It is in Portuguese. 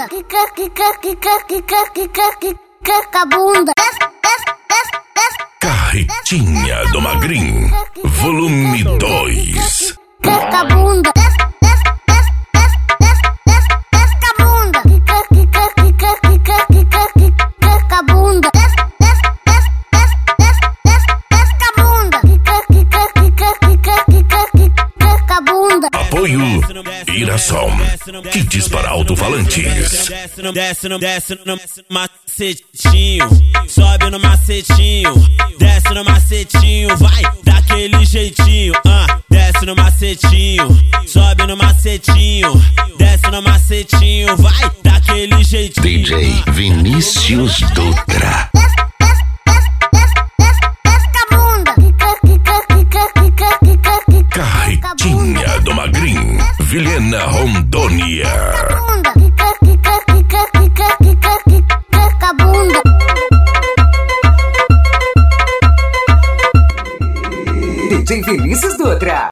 bunda, quica bunda. Carretinha do Magrinho, volume 2. Quica bunda, bunda, quica bunda. Apoio Irasom, kits para alto-falantes. Desce no macetinho, sobe no macetinho, desce no macetinho, vai daquele jeitinho. Desce no macetinho, sobe no macetinho, desce no macetinho, vai daquele jeitinho. DJ Vinícius Dutra. Carretinha do Magrinho, Vilhena, Rondônia. DJ Vinícius Dutra.